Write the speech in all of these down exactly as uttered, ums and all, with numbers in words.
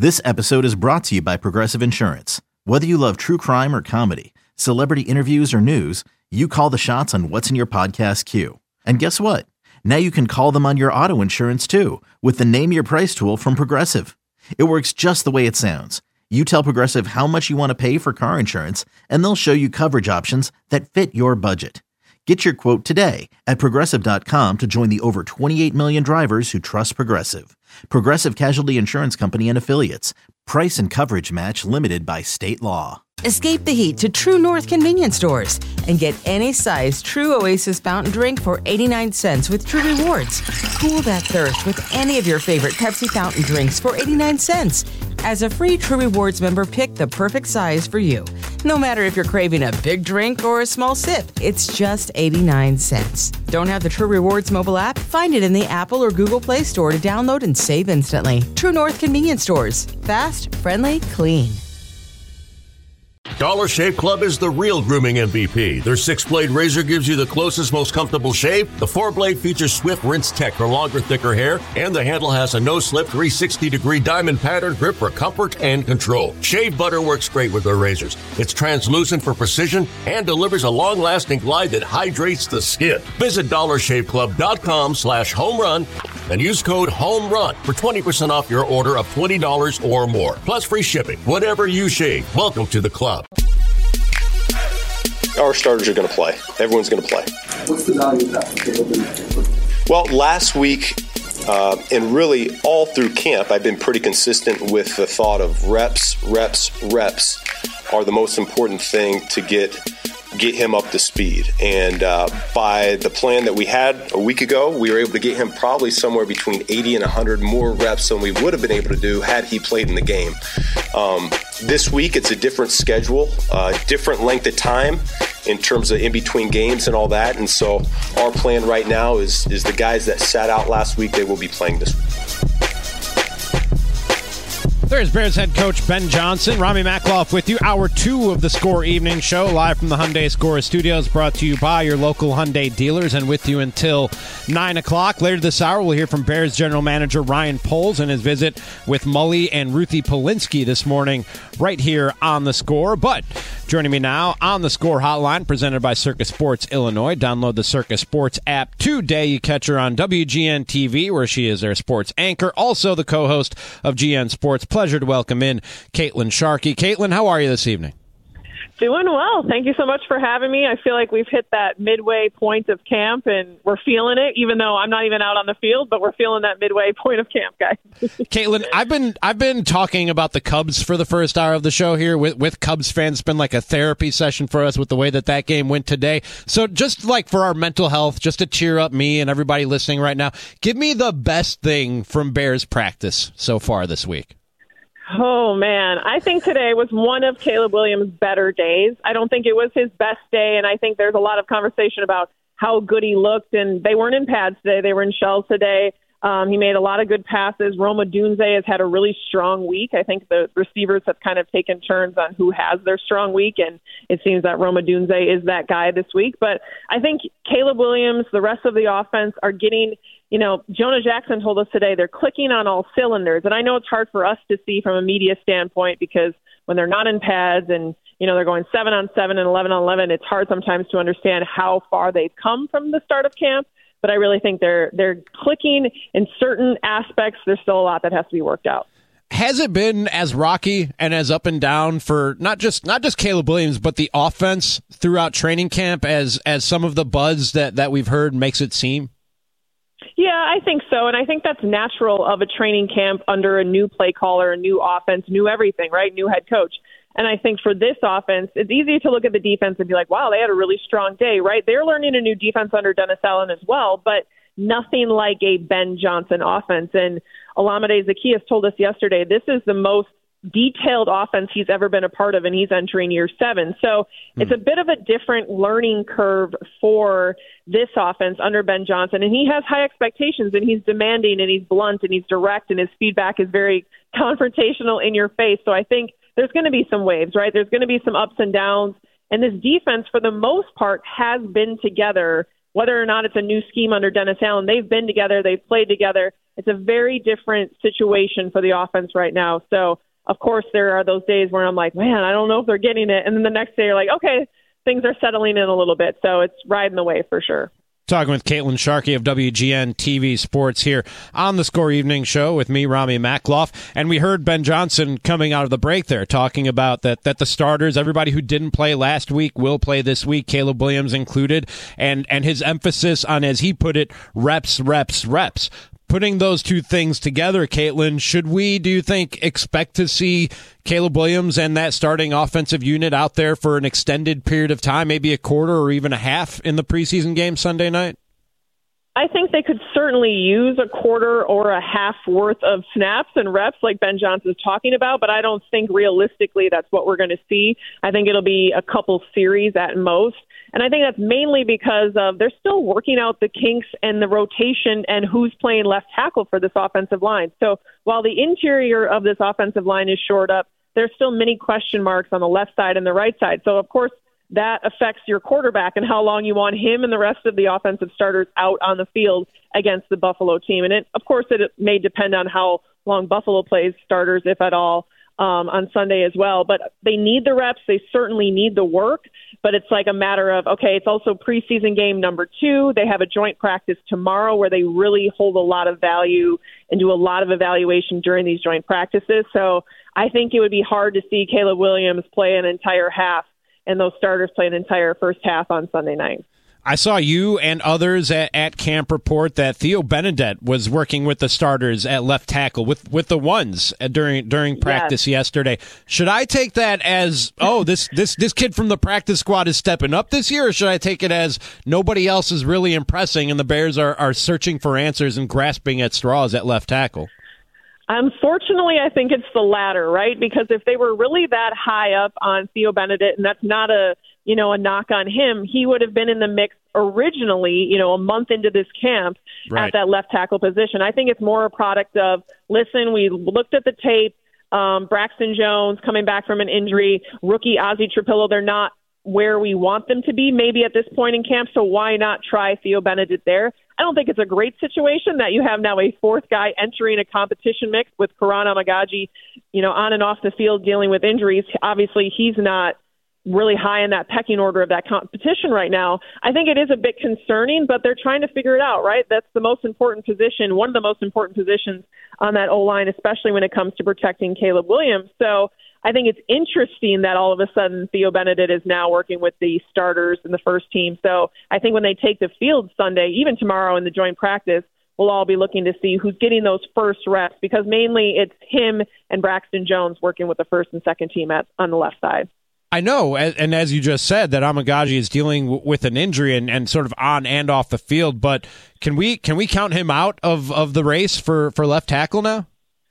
This episode is brought to you by Progressive Insurance. Whether you love true crime or comedy, celebrity interviews or news, you call the shots on what's in your podcast queue. And guess what? Now you can call them on your auto insurance too with the Name Your Price tool from Progressive. It works just the way it sounds. You tell Progressive how much you want to pay for car insurance, and they'll show you coverage options that fit your budget. Get your quote today at Progressive dot com to join the over twenty-eight million drivers who trust Progressive. Progressive Casualty Insurance Company and Affiliates. Price and coverage match limited by state law. Escape the heat to True North convenience stores and get any size True Oasis fountain drink for eighty-nine cents with True Rewards. Cool that thirst with any of your favorite Pepsi fountain drinks for eighty-nine cents. As a free True Rewards member, pick the perfect size for you. No matter if you're craving a big drink or a small sip, it's just eighty-nine cents. Don't have the True Rewards mobile app? Find it in the Apple or Google Play Store to download and save instantly. True North convenience stores. Fast, friendly, clean. Dollar Shave Club is the real grooming M V P. Their six-blade razor gives you the closest, most comfortable shave. The four-blade features Swift Rinse Tech for longer, thicker hair. And the handle has a no-slip three hundred sixty degree diamond pattern grip for comfort and control. Shave butter works great with their razors. It's translucent for precision and delivers a long-lasting glide that hydrates the skin. Visit dollar shave club dot com slash home run and use code HOMERUN for twenty percent off your order of twenty dollars or more. Plus free shipping. Whatever you shave, welcome to the club. Our starters are going to play. Everyone's going to play. What's the value of that? Well, last week, uh, and really all through camp, I've been pretty consistent with the thought of reps, reps, reps are the most important thing to get get him up to speed. And uh, by the plan that we had a week ago, we were able to get him probably somewhere between eighty and one hundred more reps than we would have been able to do had he played in the game. Um, this week, it's a different schedule, uh, different length of time in terms of in between games and all that. And so our plan right now is, is the guys that sat out last week, they will be playing this week. There's Bears head coach Ben Johnson. Rami Makloff with you. Hour two of the Score Evening Show, live from the Hyundai Score Studios, brought to you by your local Hyundai dealers, and with you until nine o'clock. Later this hour, we'll hear from Bears general manager Ryan Poles and his visit with Mully and Ruthie Polinsky this morning right here on the Score. But joining me now on the Score Hotline, presented by Circus Sports Illinois. Download the Circus Sports app today. You catch her on W G N T V, where she is their sports anchor, also the co-host of G N Sports. Pleasure to welcome in Caitlin Sharkey. Caitlin, how are you this evening? Doing well. Thank you so much for having me. I feel like we've hit that midway point of camp, and we're feeling it, even though I'm not even out on the field, but we're feeling that midway point of camp, guys. Caitlin, I've been I've been talking about the Cubs for the first hour of the show here with, with Cubs fans. It's been like a therapy session for us with the way that that game went today. So just like for our mental health, just to cheer up me and everybody listening right now, give me the best thing from Bears practice so far this week. Oh, man. I think today was one of Caleb Williams' better days. I don't think it was his best day, and I think there's a lot of conversation about how good he looked, and they weren't in pads today. They were in shells today. Um, he made a lot of good passes. Roma Dunze has had a really strong week. I think the receivers have kind of taken turns on who has their strong week, and it seems that Roma Dunze is that guy this week. But I think Caleb Williams, the rest of the offense are getting – you know, Jonah Jackson told us today they're clicking on all cylinders. And I know it's hard for us to see from a media standpoint because when they're not in pads and, you know, they're going seven on seven and eleven on eleven, it's hard sometimes to understand how far they've come from the start of camp. But I really think they're they're clicking in certain aspects. There's still a lot that has to be worked out. Has it been as rocky and as up and down for not just not just Caleb Williams, but the offense throughout training camp as as some of the buzz that, that we've heard makes it seem? Yeah, I think so. And I think that's natural of a training camp under a new play caller, a new offense, new everything, right? New head coach. And I think for this offense, it's easy to look at the defense and be like, wow, they had a really strong day, right? They're learning a new defense under Dennis Allen as well, but nothing like a Ben Johnson offense. And Olamide Zaccheaus told us yesterday, this is the most detailed offense he's ever been a part of, and he's entering year seven. So mm. it's a bit of a different learning curve for this offense under Ben Johnson, and he has high expectations, and he's demanding, and he's blunt, and he's direct, and his feedback is very confrontational in your face. So I think there's going to be some waves, right? There's going to be some ups and downs, and this defense, for the most part, has been together. Whether or not it's a new scheme under Dennis Allen, they've been together, they've played together. It's a very different situation for the offense right now. So, of course, there are those days where I'm like, man, I don't know if they're getting it. And then the next day you're like, okay, things are settling in a little bit. So it's riding the wave for sure. Talking with Caitlin Sharkey of W G N T V Sports here on the Score Evening Show with me, Rami Makloff. And we heard Ben Johnson coming out of the break there talking about that that the starters, everybody who didn't play last week will play this week, Caleb Williams included, and, and his emphasis on, as he put it, reps, reps, reps. Putting those two things together, Caitlin, should we, do you think, expect to see Caleb Williams and that starting offensive unit out there for an extended period of time, maybe a quarter or even a half in the preseason game Sunday night? I think they could certainly use a quarter or a half worth of snaps and reps like Ben Johnson's talking about, but I don't think realistically that's what we're going to see. I think it'll be a couple series at most. And I think that's mainly because of they're still working out the kinks and the rotation and who's playing left tackle for this offensive line. So while the interior of this offensive line is shored up, there's still many question marks on the left side and the right side. So, of course, that affects your quarterback and how long you want him and the rest of the offensive starters out on the field against the Buffalo team. And, it, of course, it may depend on how long Buffalo plays starters, if at all, um, on Sunday as well. But they need the reps. They certainly need the work. But it's like a matter of, okay, it's also preseason game number two. They have a joint practice tomorrow where they really hold a lot of value and do a lot of evaluation during these joint practices. So I think it would be hard to see Caleb Williams play an entire half and those starters play an entire first half on Sunday night. I saw you and others at, at camp report that Theo Benedette was working with the starters at left tackle with, with the ones during during practice yes. yesterday. Should I take that as, oh, this, this, this kid from the practice squad is stepping up this year, or should I take it as nobody else is really impressing and the Bears are, are searching for answers and grasping at straws at left tackle? Unfortunately, I think it's the latter, right? Because if they were really that high up on Theo Benedette, and that's not a you know, a knock on him, he would have been in the mix originally, you know, a month into this camp right. at that left tackle position. I think it's more a product of, listen, we looked at the tape, um, Braxton Jones coming back from an injury, rookie Ozzie Trapillo, they're not where we want them to be maybe at this point in camp, so why not try Theo Benedette there? I don't think it's a great situation that you have now a fourth guy entering a competition mix with Karan Amagaji, you know, on and off the field dealing with injuries. Obviously, he's not really high in that pecking order of that competition right now. I think it is a bit concerning, but they're trying to figure it out, right? That's the most important position, one of the most important positions on that O-line, especially when it comes to protecting Caleb Williams. So I think it's interesting that all of a sudden Theo Benedette is now working with the starters in the first team. So I think when they take the field Sunday, even tomorrow in the joint practice, we'll all be looking to see who's getting those first reps, because mainly it's him and Braxton Jones working with the first and second team at, on the left side. I know, and as you just said, that Amagaji is dealing with an injury and, and sort of on and off the field, but can we can we count him out of, of the race for, for left tackle now?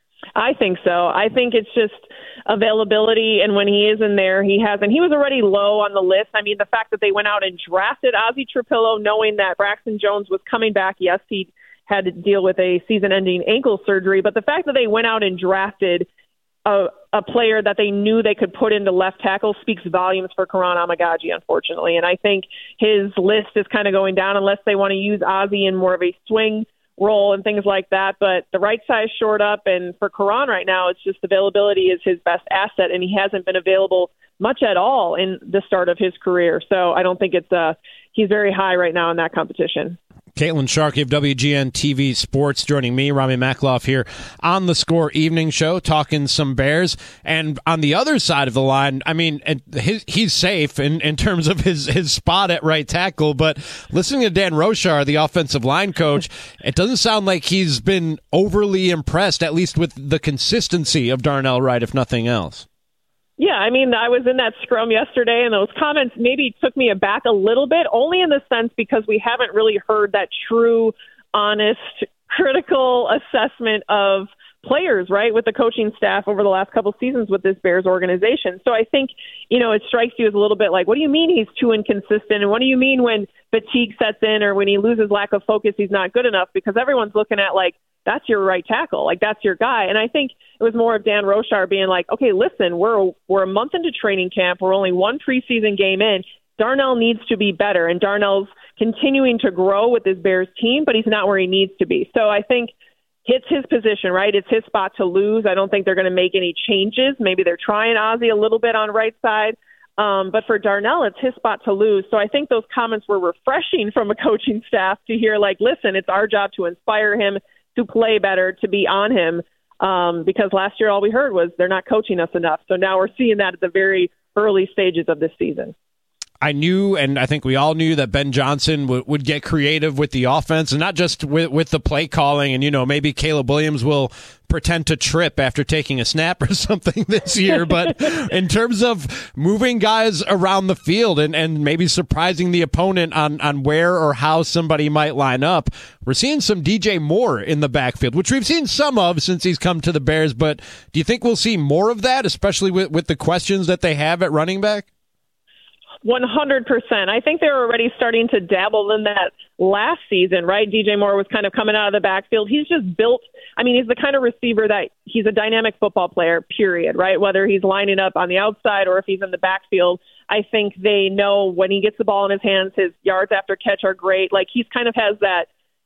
I think so. I think it's just availability, and when he is in there, he hasn't. He was already low on the list. I mean, the fact that they went out and drafted Ozzie Trapillo, knowing that Braxton Jones was coming back, yes, he had to deal with a season-ending ankle surgery, but the fact that they went out and drafted A, a player that they knew they could put into left tackle speaks volumes for Karan Amagaji, unfortunately. And I think his list is kind of going down unless they want to use Ozzie in more of a swing role and things like that. But the right side's shored up, and for Karan right now, it's just availability is his best asset, and he hasn't been available much at all in the start of his career. So I don't think it's uh, he's very high right now in that competition. Caitlin Sharkey of W G N T V Sports joining me, Rami Makloff, here on the Score Evening Show, talking some Bears. And on the other side of the line, I mean, his, he's safe in, in terms of his, his spot at right tackle, but listening to Dan Rochar, the offensive line coach, it doesn't sound like he's been overly impressed, at least with the consistency of Darnell Wright, if nothing else. Yeah, I mean, I was in that scrum yesterday, and those comments maybe took me aback a little bit, only in the sense because we haven't really heard that true, honest, critical assessment of players, right, with the coaching staff over the last couple seasons with this Bears organization. So I think, you know, it strikes you as a little bit like, what do you mean he's too inconsistent? And what do you mean when fatigue sets in or when he loses lack of focus, he's not good enough? Because everyone's looking at, like, that's your right tackle. Like, that's your guy. And I think it was more of Dan Rochar being like, okay, listen, we're we're a month into training camp. We're only one preseason game in. Darnell needs to be better. And Darnell's continuing to grow with this Bears team, but he's not where he needs to be. So I think it's his position, right? It's his spot to lose. I don't think they're going to make any changes. Maybe they're trying Ozzie a little bit on right side. Um, but for Darnell, it's his spot to lose. So I think those comments were refreshing from a coaching staff to hear, like, listen, it's our job to inspire him, to play better, to be on him. Um, because last year all we heard was they're not coaching us enough. So now we're seeing that at the very early stages of this season. I knew, and I think we all knew, that Ben Johnson w- would get creative with the offense, and not just with, with the play calling. And, you know, maybe Caleb Williams will pretend to trip after taking a snap or something this year. But in terms of moving guys around the field and, and maybe surprising the opponent on, on where or how somebody might line up, we're seeing some D J Moore in the backfield, which we've seen some of since he's come to the Bears. But do you think we'll see more of that, especially with, with the questions that they have at running back? one hundred percent. I think they were already starting to dabble in that last season, right? D J Moore was kind of coming out of the backfield. He's just built, I mean, he's the kind of receiver that he's a dynamic football player, period, right? Whether he's lining up on the outside or if he's in the backfield, I think they know when he gets the ball in his hands, his yards after catch are great. Like, he's kind of has that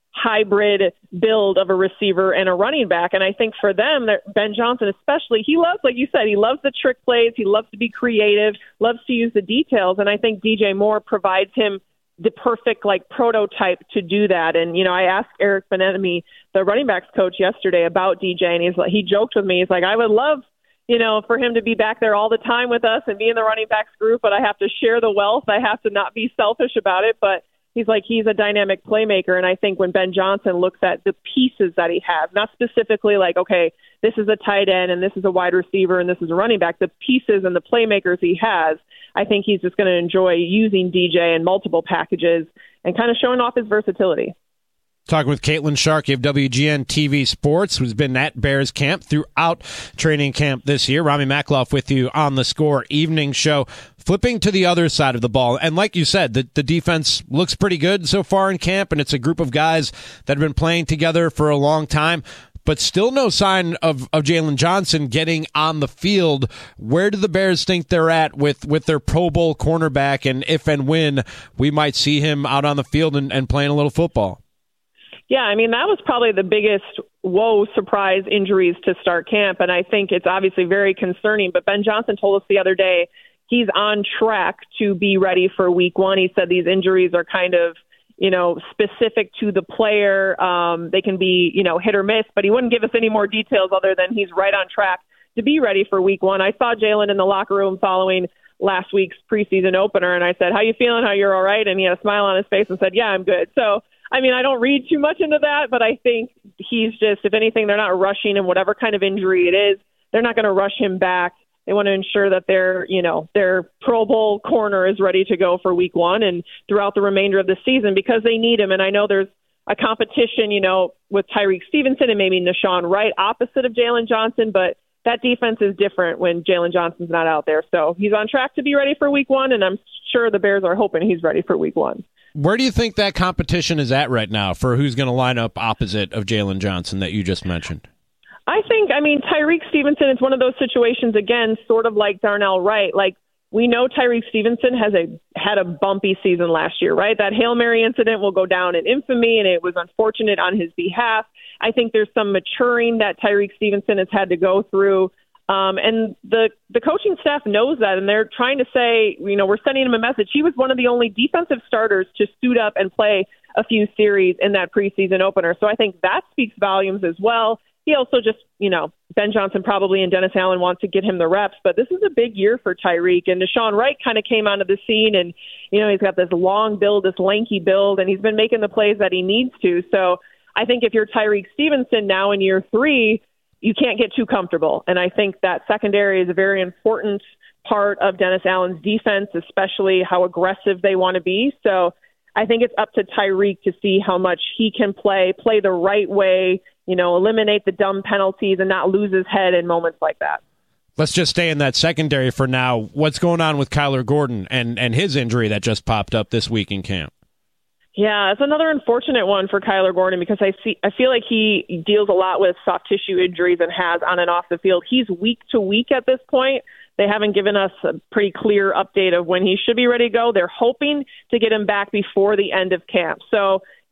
hybrid build of a receiver and a running back. And I think for them, Ben Johnson especially, he loves, like you said, he loves the trick plays. He loves to be creative, loves to use the details. And I think D J Moore provides him the perfect, like, prototype to do that. And, you know, I asked Eric Bieniemy, the running backs coach, yesterday about D J, and he's like, he joked with me. He's like, I would love, you know, for him to be back there all the time with us and be in the running backs group, but I have to share the wealth. I have to not be selfish about it. But he's like, he's a dynamic playmaker. And I think when Ben Johnson looks at the pieces that he has, not specifically like, okay, this is a tight end and this is a wide receiver and this is a running back, the pieces and the playmakers he has, I think he's just going to enjoy using D J in multiple packages and kind of showing off his versatility. Talking with Caitlin Sharkey of W G N T V Sports, who's been at Bears camp throughout training camp this year. Rami Makloff with you on the Score Evening Show. Flipping to the other side of the ball, and like you said, the, the defense looks pretty good so far in camp, and it's a group of guys that have been playing together for a long time, but still no sign of, of Jalen Johnson getting on the field. Where do the Bears think they're at with, with their Pro Bowl cornerback, and if and when we might see him out on the field and, and playing a little football? Yeah, I mean, that was probably the biggest, whoa, surprise injuries to start camp, and I think it's obviously very concerning, but Ben Johnson told us the other day he's on track to be ready for week one. He said these injuries are kind of, you know, specific to the player. Um, they can be, you know, hit or miss, but he wouldn't give us any more details other than he's right on track to be ready for week one. I saw Jalen in the locker room following last week's preseason opener, and I said, how you feeling? How you're all right? And he had a smile on his face and said, yeah, I'm good. So, I mean, I don't read too much into that, but I think he's just, if anything, they're not rushing him, whatever kind of injury it is. They're not going to rush him back. They want to ensure that their, you know, their Pro Bowl corner is ready to go for week one and throughout the remainder of the season because they need him. And I know there's a competition, you know, with Tyreek Stevenson and maybe Nashawn Wright opposite of Jalen Johnson, but that defense is different when Jalen Johnson's not out there. So he's on track to be ready for week one, and I'm sure the Bears are hoping he's ready for week one. Where do you think that competition is at right now for who's going to line up opposite of Jalen Johnson that you just mentioned? I think, I mean, Tyreek Stevenson is one of those situations, again, sort of like Darnell Wright. Like, we know Tyreek Stevenson has a had a bumpy season last year, right? That Hail Mary incident will go down in infamy, and it was unfortunate on his behalf. I think there's some maturing that Tyreek Stevenson has had to go through. Um, and the, the coaching staff knows that, and they're trying to say, you know, we're sending him a message. He was one of the only defensive starters to suit up and play a few series in that preseason opener. So I think that speaks volumes as well. He also just, you know, Ben Johnson probably and Dennis Allen want to get him the reps, but this is a big year for Tyreek. And Nashawn Wright kind of came onto the scene, and, you know, he's got this long build, this lanky build, and he's been making the plays that he needs to. So I think if you're Tyreek Stevenson now in year three, you can't get too comfortable. And I think that secondary is a very important part of Dennis Allen's defense, especially how aggressive they want to be. So I think it's up to Tyreek to see how much he can play, play the right way, you know, eliminate the dumb penalties and not lose his head in moments like that. Let's just stay in that secondary for now. What's going on with Kyler Gordon and, and his injury that just popped up this week in camp? Yeah, it's another unfortunate one for Kyler Gordon because I see I feel like he deals a lot with soft tissue injuries and has on and off the field. He's week to week at this point. They haven't given us a pretty clear update of when he should be ready to go. They're hoping to get him back before the end of camp. So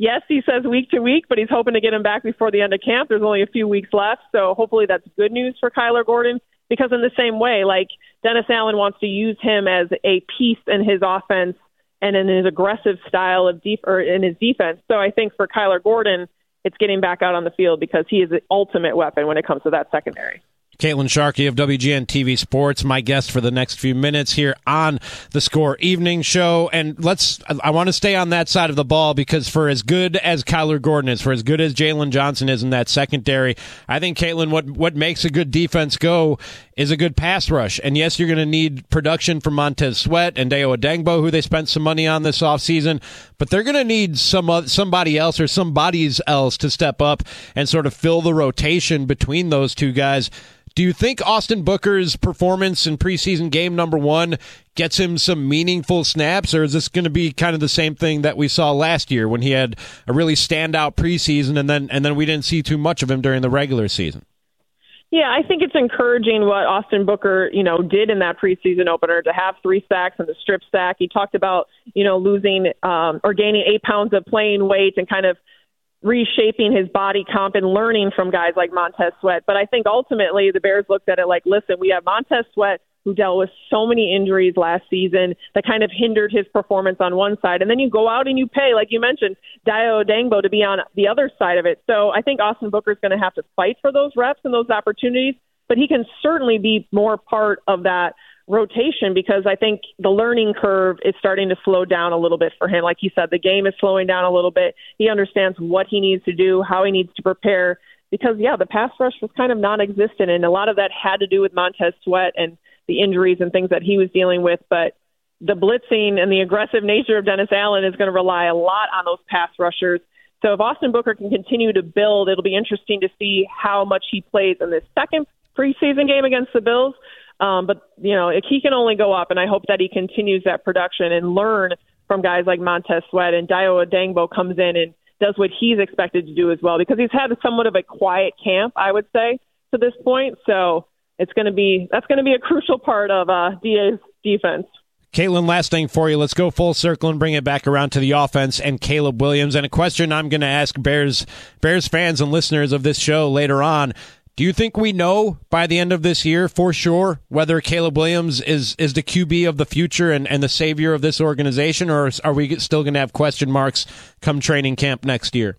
yes, he says week to week, but he's hoping to get him back before the end of camp. There's only a few weeks left, so hopefully that's good news for Kyler Gordon, because in the same way, like Dennis Allen wants to use him as a piece in his offense and in his aggressive style of def- or in his defense. So I think for Kyler Gordon, it's getting back out on the field because he is the ultimate weapon when it comes to that secondary. Caitlin Sharkey of W G N T V Sports, my guest for the next few minutes here on the Score Evening Show. And let's, I want to stay on that side of the ball, because for as good as Kyler Gordon is, for as good as Jalen Johnson is in that secondary, I think, Caitlin, what, what makes a good defense go is a good pass rush. And yes, you're going to need production from Montez Sweat and Dayo Odeyingbo, who they spent some money on this offseason, but they're going to need some uh, somebody else or somebody's else to step up and sort of fill the rotation between those two guys. Do you think Austin Booker's performance in preseason game number one gets him some meaningful snaps, or is this going to be kind of the same thing that we saw last year when he had a really standout preseason and then and then we didn't see too much of him during the regular season? Yeah, I think it's encouraging what Austin Booker, you know, did in that preseason opener to have three sacks and the strip sack. He talked about, you know, losing um, or gaining eight pounds of playing weight and kind of reshaping his body comp and learning from guys like Montez Sweat. But I think ultimately the Bears looked at it like, listen, we have Montez Sweat, who dealt with so many injuries last season that kind of hindered his performance on one side. And then you go out and you pay, like you mentioned, Dayo Odeyingbo to be on the other side of it. So I think Austin Booker's going to have to fight for those reps and those opportunities, but he can certainly be more part of that rotation, because I think the learning curve is starting to slow down a little bit for him. Like you said, the game is slowing down a little bit. He understands what he needs to do, how he needs to prepare, because, yeah, the pass rush was kind of non-existent, and a lot of that had to do with Montez Sweat and the injuries and things that he was dealing with. But the blitzing and the aggressive nature of Dennis Allen is going to rely a lot on those pass rushers. So if Austin Booker can continue to build, it'll be interesting to see how much he plays in this second preseason game against the Bills. Um, but, you know, he can only go up, and I hope that he continues that production and learn from guys like Montez Sweat, and Dayo Odeyingbo comes in and does what he's expected to do as well, because he's had somewhat of a quiet camp, I would say, to this point. So it's going to be that's going to be a crucial part of uh, D A's defense. Caitlin, last thing for you. Let's go full circle and bring it back around to the offense and Caleb Williams. And a question I'm going to ask Bears Bears fans and listeners of this show later on. Do you think we know by the end of this year for sure whether Caleb Williams is, is the Q B of the future and, and the savior of this organization, or are we still going to have question marks come training camp next year?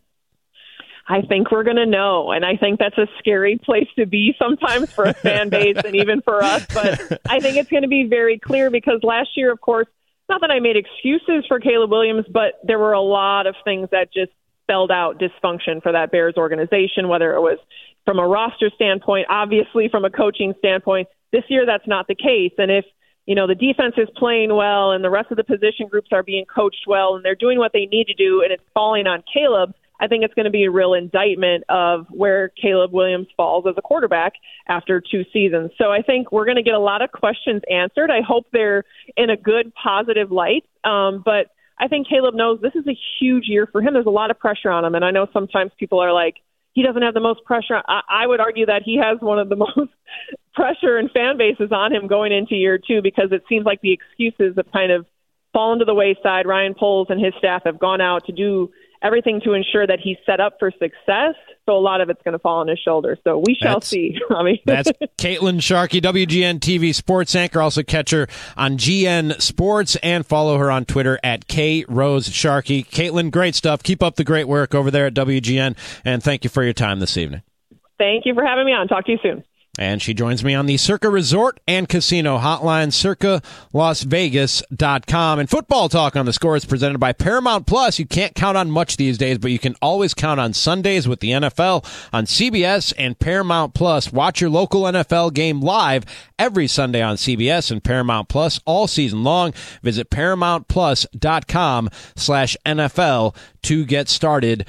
I think we're going to know, and I think that's a scary place to be sometimes for a fan base and even for us, but I think it's going to be very clear, because last year, of course, not that I made excuses for Caleb Williams, but there were a lot of things that just spelled out dysfunction for that Bears organization, whether it was from a roster standpoint, obviously from a coaching standpoint. This year, that's not the case. And if, you know, the defense is playing well and the rest of the position groups are being coached well and they're doing what they need to do and it's falling on Caleb, I think it's going to be a real indictment of where Caleb Williams falls as a quarterback after two seasons. So I think we're going to get a lot of questions answered. I hope they're in a good, positive light. Um, but I think Caleb knows this is a huge year for him. There's a lot of pressure on him. And I know sometimes people are like, he doesn't have the most pressure. I, I would argue that he has one of the most pressure and fan bases on him going into year two, because it seems like the excuses have kind of fallen to the wayside. Ryan Poles and his staff have gone out to do everything to ensure that he's set up for success. So a lot of it's going to fall on his shoulders. So we shall that's, see. I mean, that's Caitlin Sharkey, W G N T V sports anchor. Also catch her on G N Sports and follow her on Twitter at K Rose Sharkey. Caitlin, great stuff. Keep up the great work over there at W G N, and thank you for your time this evening. Thank you for having me on. Talk to you soon. And she joins me on the Circa Resort and Casino hotline, circa las vegas dot com. And football talk on the Score is presented by Paramount Plus. You can't count on much these days, but you can always count on Sundays with the N F L on C B S and Paramount Plus. Watch your local N F L game live every Sunday on C B S and Paramount Plus all season long. Visit paramount plus dot com slash N F L to get started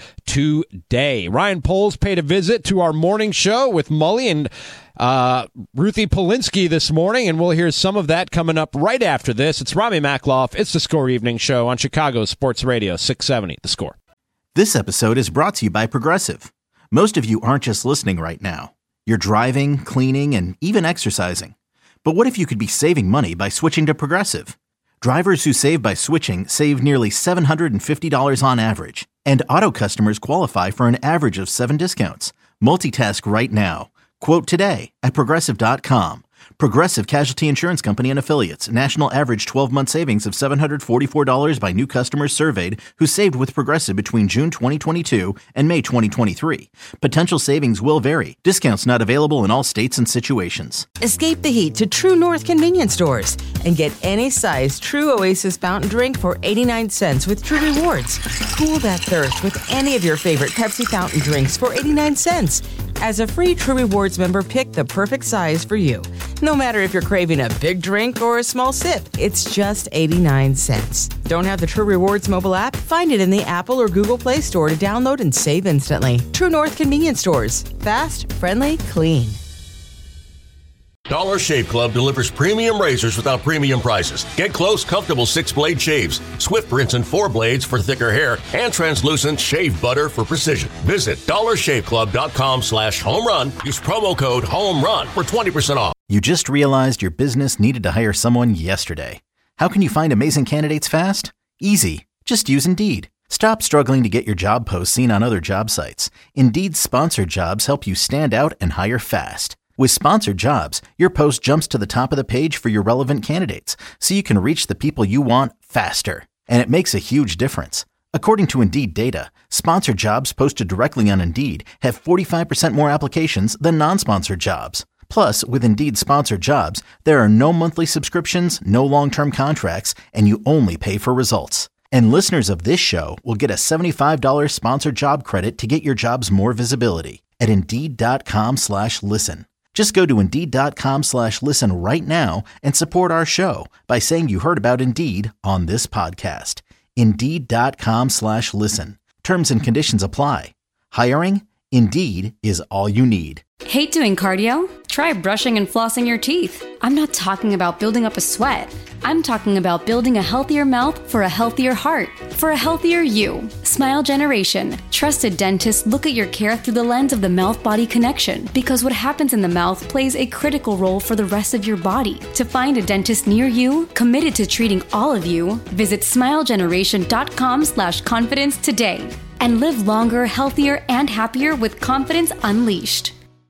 today. Ryan Poles paid a visit to our morning show with Mully and uh, Ruthie Polinsky this morning, and we'll hear some of that coming up right after this. It's Rami Makloff. It's the Score Evening Show on Chicago Sports Radio six seventy, The Score. This episode is brought to you by Progressive. Most of you aren't just listening right now. You're driving, cleaning, and even exercising. But what if you could be saving money by switching to Progressive? Drivers who save by switching save nearly seven hundred fifty dollars on average. And Auto customers qualify for an average of seven discounts. Multitask right now. Quote today at Progressive dot com. Progressive Casualty Insurance Company and Affiliates. National average twelve-month savings of seven hundred forty-four dollars by new customers surveyed who saved with Progressive between June twenty twenty-two and May twenty twenty-three. Potential savings will vary. Discounts not available in all states and situations. Escape the heat to True North convenience stores and get any size True Oasis fountain drink for eighty-nine cents with True Rewards. Cool that thirst with any of your favorite Pepsi fountain drinks for eighty-nine cents. As a free True Rewards member, pick the perfect size for you. No matter if you're craving a big drink or a small sip, it's just eighty-nine cents. Don't have the True Rewards mobile app? Find it in the Apple or Google Play Store to download and save instantly. True North convenience stores. Fast, friendly, clean. Dollar Shave Club delivers premium razors without premium prices. Get close, comfortable six-blade shaves, swift rinse and four blades for thicker hair, and translucent shave butter for precision. Visit dollar shave club dot com slash home run. Use promo code HOMERUN for twenty percent off. You just realized your business needed to hire someone yesterday. How can you find amazing candidates fast? Easy. Just use Indeed. Stop struggling to get your job posts seen on other job sites. Indeed's sponsored jobs help you stand out and hire fast. With sponsored jobs, your post jumps to the top of the page for your relevant candidates, so you can reach the people you want faster. And it makes a huge difference. According to Indeed data, sponsored jobs posted directly on Indeed have forty-five percent more applications than non-sponsored jobs. Plus, with Indeed sponsored jobs, there are no monthly subscriptions, no long-term contracts, and you only pay for results. And listeners of this show will get a seventy-five dollars sponsored job credit to get your jobs more visibility at Indeed.com slash listen. Just go to Indeed.com slash listen right now and support our show by saying you heard about Indeed on this podcast. Indeed.com slash listen. Terms and conditions apply. Hiring? Indeed is all you need. Hate doing cardio? Try brushing and flossing your teeth. I'm not talking about building up a sweat. I'm talking about building a healthier mouth for a healthier heart, for a healthier you. Smile Generation. Trusted dentists look at your care through the lens of the mouth-body connection, because what happens in the mouth plays a critical role for the rest of your body. To find a dentist near you, committed to treating all of you, visit smilegeneration.com slash confidence today. And live longer, healthier, and happier with confidence unleashed.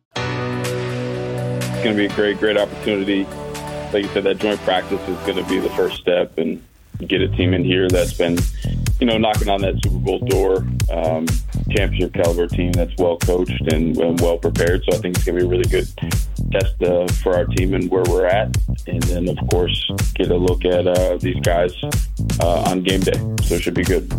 It's going to be a great, great opportunity. Like you said, that joint practice is going to be the first step, and get a team in here that's been, you know, knocking on that Super Bowl door, um, championship caliber team that's well coached and, and well prepared. So I think it's going to be a really good test uh, for our team and where we're at. And then, of course, get a look at uh, these guys uh, on game day. So it should be good.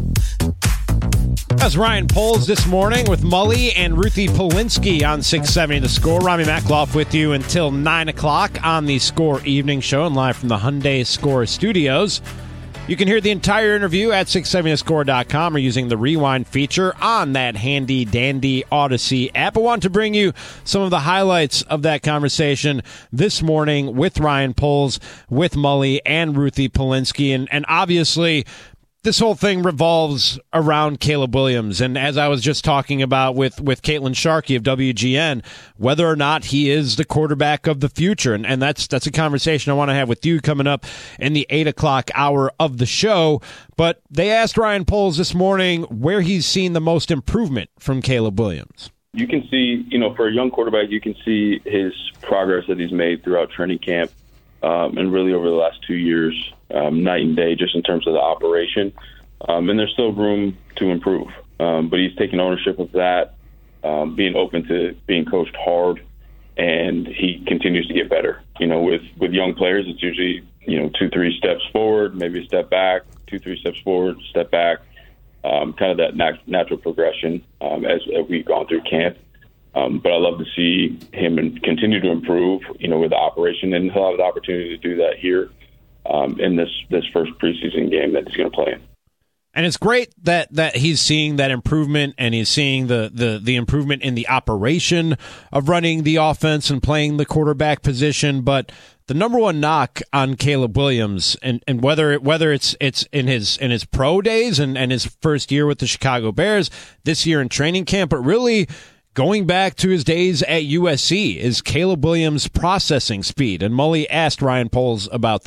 That's Ryan Poles this morning with Mully and Ruthie Polinsky on six seventy The Score. Rami Makloff with you until nine o'clock on the Score Evening Show and live from the Hyundai Score Studios. You can hear the entire interview at six seventy the score dot com or using the rewind feature on that handy-dandy Odyssey app. I want to bring you some of the highlights of that conversation this morning with Ryan Poles, with Mully and Ruthie Polinsky, and, and obviously this whole thing revolves around Caleb Williams. And as I was just talking about with, with Caitlin Sharkey of W G N, whether or not he is the quarterback of the future. And, and that's that's a conversation I want to have with you coming up in the eight o'clock hour of the show. But they asked Ryan Poles this morning where he's seen the most improvement from Caleb Williams. You can see, you know, for a young quarterback, you can see his progress that he's made throughout training camp um, and really over the last two years. Um, night and day just in terms of the operation. Um, and there's still room to improve. Um, but he's taking ownership of that, um, being open to being coached hard, and he continues to get better. You know, with, with young players, it's usually, you know, two, three steps forward, maybe a step back, two, three steps forward, step back, um, kind of that nat- natural progression um, as, as we've gone through camp. Um, but I love to see him and continue to improve, you know, with the operation, and he'll have the opportunity to do that here. Um, in this, this first preseason game that he's going to play in. And it's great that, that he's seeing that improvement, and he's seeing the, the, the improvement in the operation of running the offense and playing the quarterback position. But the number one knock on Caleb Williams, and, and whether whether it's it's in his in his pro days and, and his first year with the Chicago Bears, this year in training camp, but really going back to his days at U S C, is Caleb Williams' processing speed. And Mully asked Ryan Poles about that.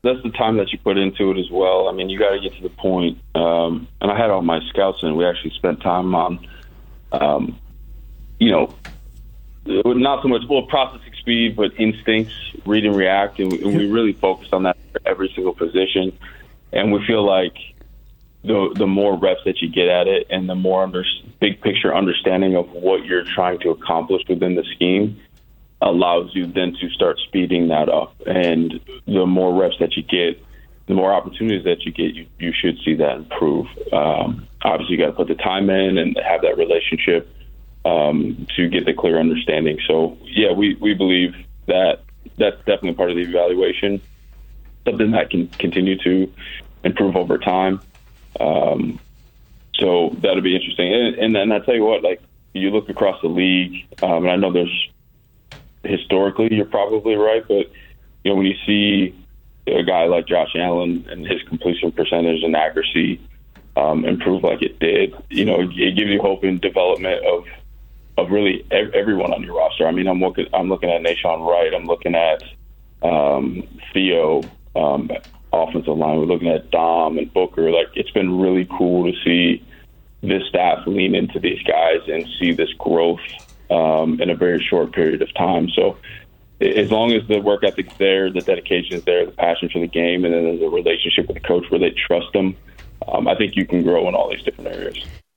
that's the time that you put into it as well. I mean, you got to get to the point. Um, and I had all my scouts in. We actually spent time on, um, you know, not so much well processing speed, but instincts, read and react, and, and we really focused on that for every single position. And we feel like the the more reps that you get at it, and the more under, big picture understanding of what you're trying to accomplish within the scheme, allows you then to start speeding that up. And the more reps that you get, the more opportunities that you get, you, you should see that improve. Um, obviously, you got to put the time in and have that relationship um, to get the clear understanding. So, yeah, we, we believe that that's definitely part of the evaluation, something that can continue to improve over time. Um, so that'll be interesting. And, and then I tell you what, like, you look across the league, um, and I know there's historically, you're probably right, but you know when you see a guy like Josh Allen and his completion percentage and accuracy um, improve like it did, you know, it, it gives you hope in development of of really ev- everyone on your roster. I mean, I'm looking, I'm looking at Nashawn Wright, I'm looking at um, Theo, um, offensive line. We're looking at Dom and Booker. Like, it's been really cool to see this staff lean into these guys and see this growth Um, in a very short period of time. So as long as the work ethic's there, the dedication is there, the passion for the game, and then there's a relationship with the coach where they trust them, um, I think you can grow in all these different areas.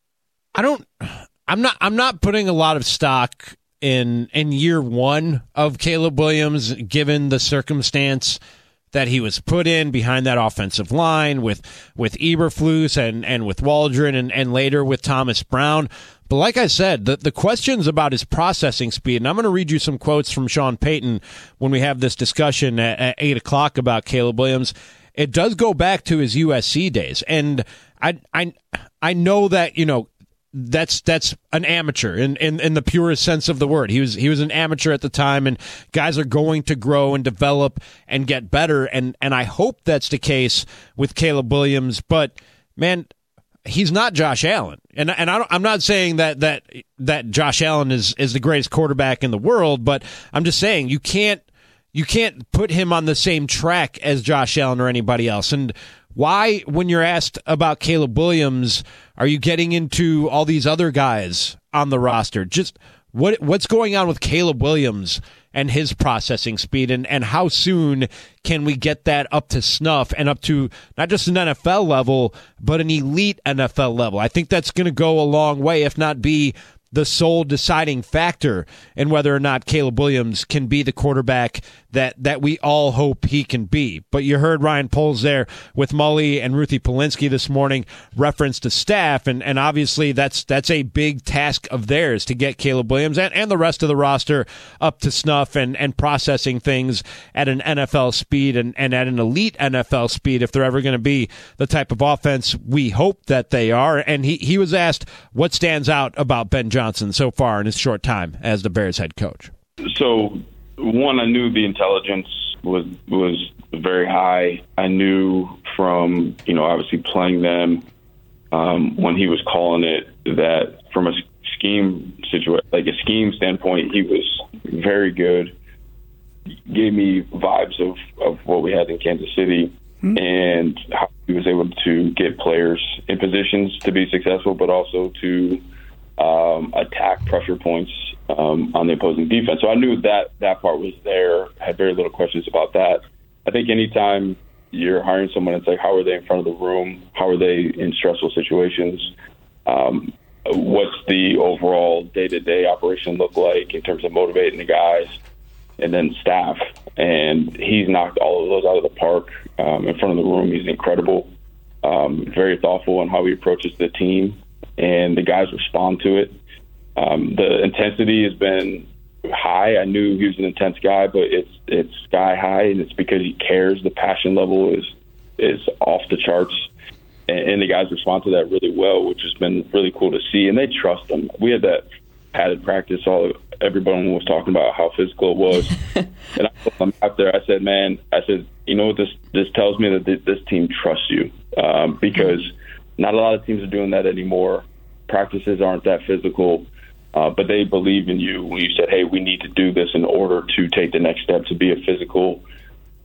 I don't I'm not I'm not putting a lot of stock in in year one of Caleb Williams, given the circumstance that he was put in behind that offensive line with with Eberflus and, and with Waldron and, and later with Thomas Brown. But like I said, the, the questions about his processing speed, and I'm going to read you some quotes from Sean Payton when we have this discussion at, at eight o'clock about Caleb Williams. It does go back to his U S C days. And I I I know that, you know, that's that's an amateur in, in, in the purest sense of the word. He was he was an amateur at the time, and guys are going to grow and develop and get better, and, and I hope that's the case with Caleb Williams. But man, he's not Josh Allen, and and I don't, I'm not saying that that that Josh Allen is, is the greatest quarterback in the world, but I'm just saying you can't you can't put him on the same track as Josh Allen or anybody else. And why, when you're asked about Caleb Williams, are you getting into all these other guys on the roster? Just what what's going on with Caleb Williams and his processing speed, and, and how soon can we get that up to snuff and up to not just an N F L level, but an elite N F L level? I think that's going to go a long way, if not be the sole deciding factor in whether or not Caleb Williams can be the quarterback that, that we all hope he can be. But you heard Ryan Poles there with Mully and Ruthie Polinsky this morning reference to staff, and, and obviously that's that's a big task of theirs to get Caleb Williams and, and the rest of the roster up to snuff and, and processing things at an N F L speed and, and at an elite N F L speed if they're ever going to be the type of offense we hope that they are. And he, he was asked what stands out about Ben Johnson so far in his short time as the Bears head coach. So, one, I knew the intelligence was was very high. I knew from, you know, obviously playing them um, when he was calling it, that from a scheme situation, like a scheme standpoint, he was very good. Gave me vibes of, of what we had in Kansas City, mm-hmm. and how he was able to get players in positions to be successful, but also to um, attack pressure points um, on the opposing defense. So I knew that that part was there. Had very little questions about that. I think anytime you're hiring someone, it's like, how are they in front of the room? How are they in stressful situations? Um, what's the overall day-to-day operation look like in terms of motivating the guys? And then staff. And he's knocked all of those out of the park um, in front of the room. He's incredible, um, very thoughtful on how he approaches the team, and the guys respond to it. Um, the intensity has been high. I knew he was an intense guy, but it's it's sky high, and it's because he cares. The passion level is is off the charts, and, and the guys respond to that really well, which has been really cool to see. And they trust him. We had that padded practice. All everyone was talking about how physical it was, and I told them after, I said, "Man, I said, you know what this this tells me, that this, this team trusts you, um, because not a lot of teams are doing that anymore. Practices aren't that physical." Uh, but they believe in you when you said, hey, we need to do this in order to take the next step to be a physical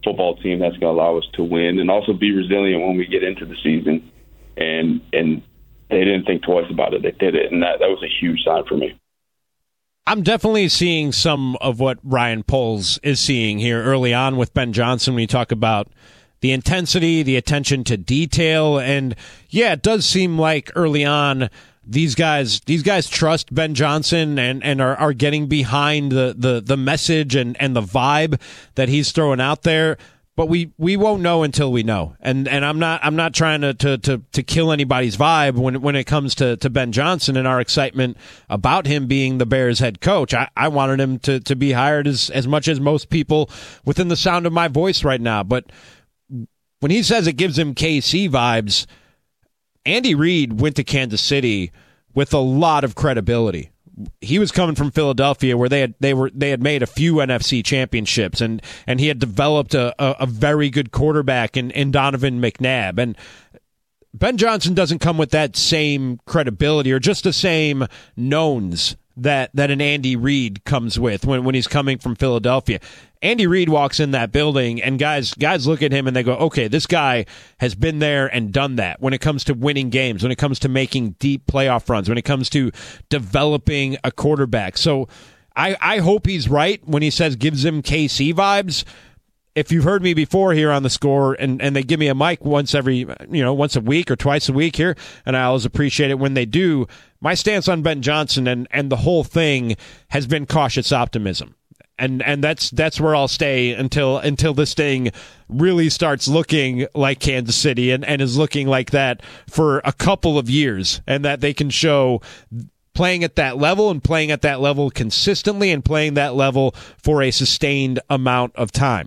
football team that's going to allow us to win and also be resilient when we get into the season. And and they didn't think twice about it. They did it, and that, that was a huge sign for me. I'm definitely seeing some of what Ryan Poles is seeing here early on with Ben Johnson when you talk about the intensity, the attention to detail. And, yeah, it does seem like early on these guys these guys trust Ben Johnson and, and are, are getting behind the, the, the message and, and the vibe that he's throwing out there. But we, we won't know until we know. And and I'm not I'm not trying to, to, to, to kill anybody's vibe when when it comes to, to Ben Johnson and our excitement about him being the Bears head coach. I, I wanted him to, to be hired as, as much as most people within the sound of my voice right now. But when he says it gives him K C vibes, Andy Reid went to Kansas City with a lot of credibility. He was coming from Philadelphia, where they had they were they had made a few N F C championships, and and he had developed a, a, a very good quarterback in, in Donovan McNabb. And Ben Johnson doesn't come with that same credibility or just the same knowns that that an Andy Reid comes with when, when he's coming from Philadelphia. Andy Reid walks in that building, and guys guys look at him and they go, okay, this guy has been there and done that when it comes to winning games, when it comes to making deep playoff runs, when it comes to developing a quarterback. So I, I hope he's right when he says gives him K C vibes. If you've heard me before here on The Score, and, and they give me a mic once every, you know, once a week or twice a week here, and I always appreciate it when they do, my stance on Ben Johnson and, and the whole thing has been cautious optimism. And and that's that's where I'll stay until until this thing really starts looking like Kansas City and, and is looking like that for a couple of years, and that they can show playing at that level and playing at that level consistently and playing that level for a sustained amount of time.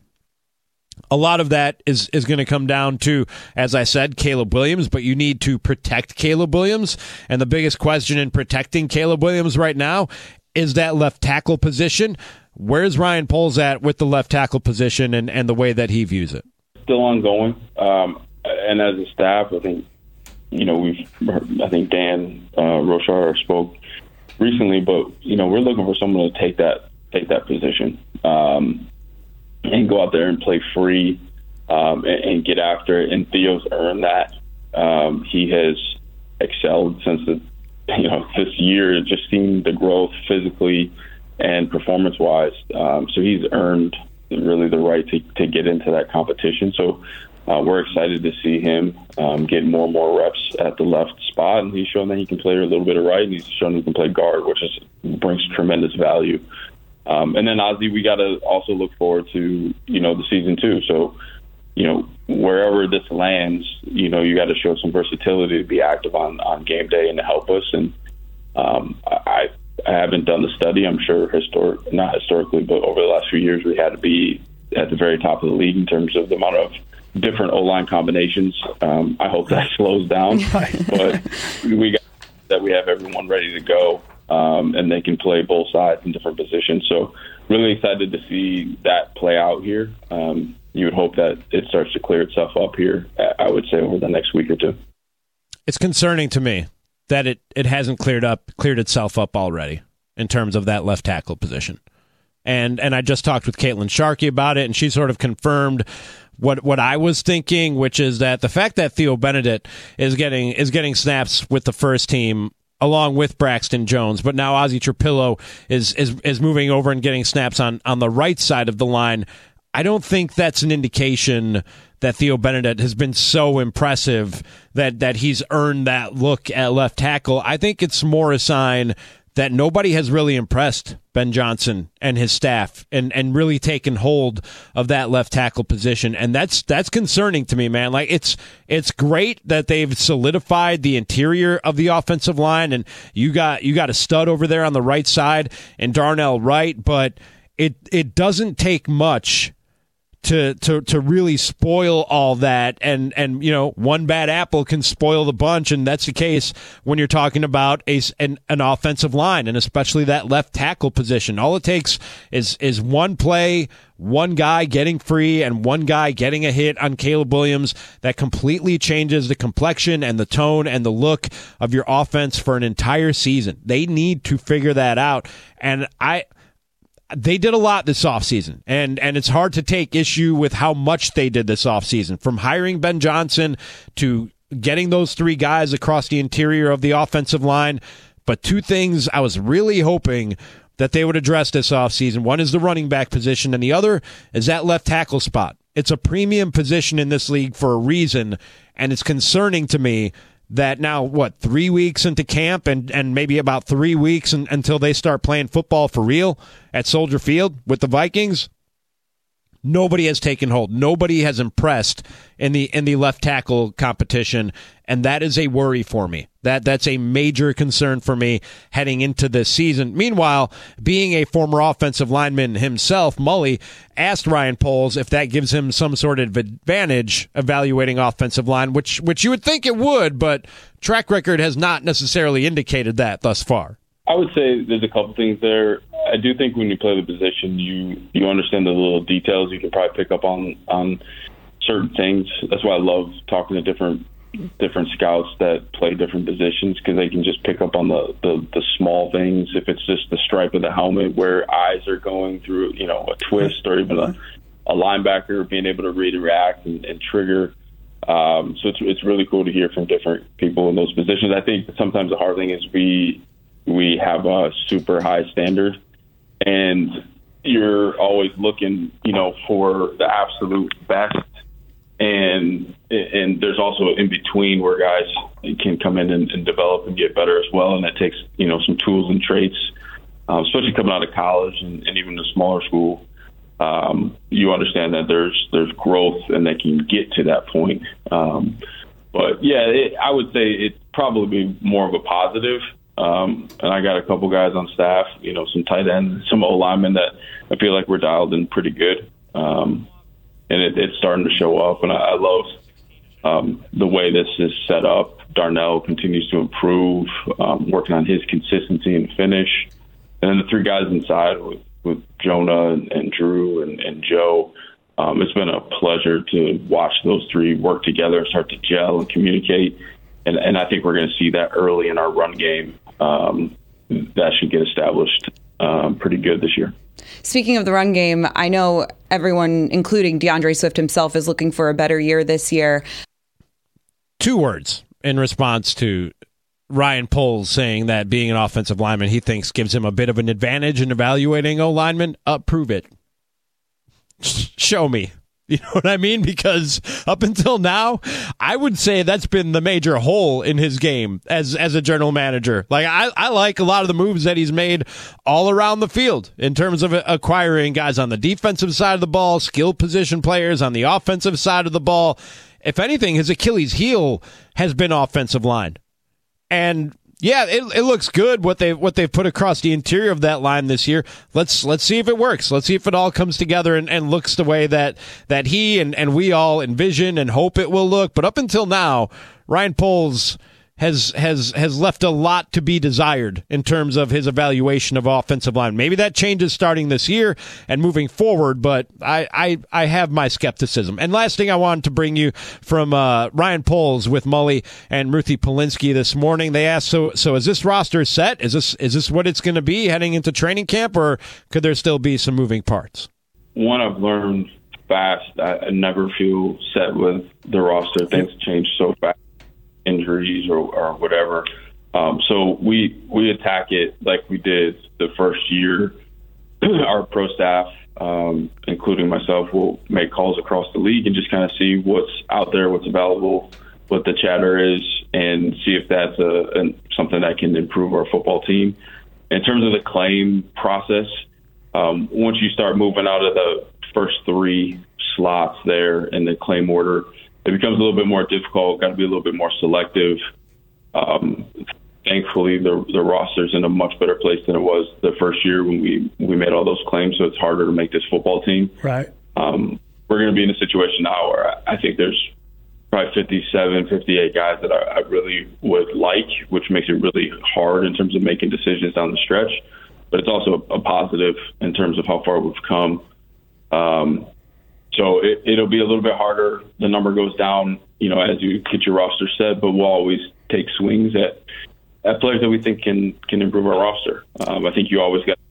A lot of that is, is going to come down to, as I said, Caleb Williams, but you need to protect Caleb Williams. And the biggest question in protecting Caleb Williams right now is that left tackle position. Where's Ryan Poles at with the left tackle position and, and the way that he views it? Still ongoing. Um, and as a staff, I think, you know, we've, I think Dan uh, Rochar spoke recently, but, you know, we're looking for someone to take that, take that position. Um, and go out there and play free um, and, and get after it. And Theo's earned that. Um, he has excelled since the, you know, this year. It just seemed the growth physically and performance-wise. Um, so he's earned really the right to, to get into that competition. So uh, we're excited to see him um, get more and more reps at the left spot. And he's shown that he can play a little bit of right, and he's shown he can play guard, which is, brings tremendous value. Um, and then, Ozzie, we got to also look forward to, you know, the season two. So, you know, wherever this lands, you know, you got to show some versatility to be active on, on game day and to help us. And um, I, I haven't done the study. I'm sure historic, not historically, but over the last few years, we had to be at the very top of the league in terms of the amount of different O-line combinations. Um, I hope that slows down, but we got that we have everyone ready to go. Um, and they can play both sides in different positions. So really excited to see that play out here. Um, you would hope that it starts to clear itself up here, I would say, over the next week or two. It's concerning to me that it, it hasn't cleared up, cleared itself up already in terms of that left tackle position. And and I just talked with Caitlin Sharkey about it, and she sort of confirmed what what I was thinking, which is that the fact that Theo Benedict is getting is getting snaps with the first team along with Braxton Jones, but now Ozzie Trapillo is, is is moving over and getting snaps on, on the right side of the line. I don't think that's an indication that Theo Benedict has been so impressive that, that he's earned that look at left tackle. I think it's more a sign that nobody has really impressed Ben Johnson and his staff and, and really taken hold of that left tackle position. And that's that's concerning to me, man. Like it's it's great that they've solidified the interior of the offensive line, and you got you got a stud over there on the right side and Darnell Wright, but it it doesn't take much to to to really spoil all that, and and you know, one bad apple can spoil the bunch, and that's the case when you're talking about a an, an offensive line, and especially that left tackle position. All it takes is is one play, one guy getting free, and one guy getting a hit on Caleb Williams that completely changes the complexion and the tone and the look of your offense for an entire season. They need to figure that out, and I they did a lot this offseason, and, and it's hard to take issue with how much they did this offseason, from hiring Ben Johnson to getting those three guys across the interior of the offensive line. But two things I was really hoping that they would address this offseason. One is the running back position, and the other is that left tackle spot. It's a premium position in this league for a reason, and it's concerning to me that now, what, three weeks into camp and, and maybe about three weeks in, until they start playing football for real at Soldier Field with the Vikings, nobody has taken hold. Nobody has impressed in the in the left tackle competition, and that is a worry for me. That that's a major concern for me heading into this season. Meanwhile, being a former offensive lineman himself, Mully asked Ryan Poles if that gives him some sort of advantage evaluating offensive line, which which you would think it would, but track record has not necessarily indicated that thus far. I would say there's a couple things there. I do think when you play the position, you you understand the little details. You can probably pick up on on certain things. That's why I love talking to different different scouts that play different positions, because they can just pick up on the, the, the small things. If it's just the stripe of the helmet, where eyes are going through, you know, a twist, or even a, a linebacker being able to read and react and, and trigger. Um, so it's it's really cool to hear from different people in those positions. I think sometimes the hard thing is we we have a super high standard, and you're always looking, you know, for the absolute best. And and there's also in between where guys can come in and, and develop and get better as well. And that takes, you know, some tools and traits, um, especially coming out of college and, and even a smaller school. Um, you understand that there's there's growth and they can get to that point. Um, but, yeah, it, I would say it's probably more of a positive. Um, and I got a couple guys on staff, you know, some tight ends, some O linemen that I feel like we're dialed in pretty good. Um And it, it's starting to show up, and I, I love um, the way this is set up. Darnell continues to improve, um, working on his consistency and finish. And then the three guys inside with, with Jonah and, and Drew and, and Joe, um, it's been a pleasure to watch those three work together and start to gel and communicate. And, and I think we're going to see that early in our run game. Um, that should get established um, pretty good this year. Speaking of the run game, I know everyone, including DeAndre Swift himself, is looking for a better year this year. Two words in response to Ryan Poles saying that being an offensive lineman he thinks gives him a bit of an advantage in evaluating O-linemen. Uh, prove it. Show me. You know what I mean? Because up until now, I would say that's been the major hole in his game as as a general manager. Like, I, I like a lot of the moves that he's made all around the field in terms of acquiring guys on the defensive side of the ball, skill position players on the offensive side of the ball. If anything, his Achilles heel has been offensive line. And yeah, it it looks good what they what they've put across the interior of that line this year. Let's let's see if it works. Let's see if it all comes together and, and looks the way that that he and, and we all envision and hope it will look. But up until now, Ryan Poles has has has left a lot to be desired in terms of his evaluation of offensive line. Maybe that changes starting this year and moving forward, but I I, I have my skepticism. And last thing I wanted to bring you from uh, Ryan Poles with Mully and Ruthie Polinsky this morning. They asked, so so is this roster set? Is this is this what it's going to be heading into training camp, or could there still be some moving parts? One, I've learned fast. I, I never feel set with the roster. Things change so fast. Injuries or, or whatever. Um, so we we attack it like we did the first year. Our pro staff, um, including myself, will make calls across the league and just kind of see what's out there, what's available, what the chatter is, and see if that's a, a something that can improve our football team. In terms of the claim process, um, once you start moving out of the first three slots there in the claim order, it becomes a little bit more difficult, got to be a little bit more selective. Um, thankfully, the the roster's in a much better place than it was the first year when we, we made all those claims, so it's harder to make this football team. Right. Um, we're going to be in a situation now where I think there's probably fifty-seven, fifty-eight guys that I, I really would like, which makes it really hard in terms of making decisions down the stretch. But it's also a positive in terms of how far we've come. Um So it, it'll be a little bit harder. The number goes down, you know, as you get your roster set, but we'll always take swings at, at players that we think can, can improve our roster. Um, I think you always got to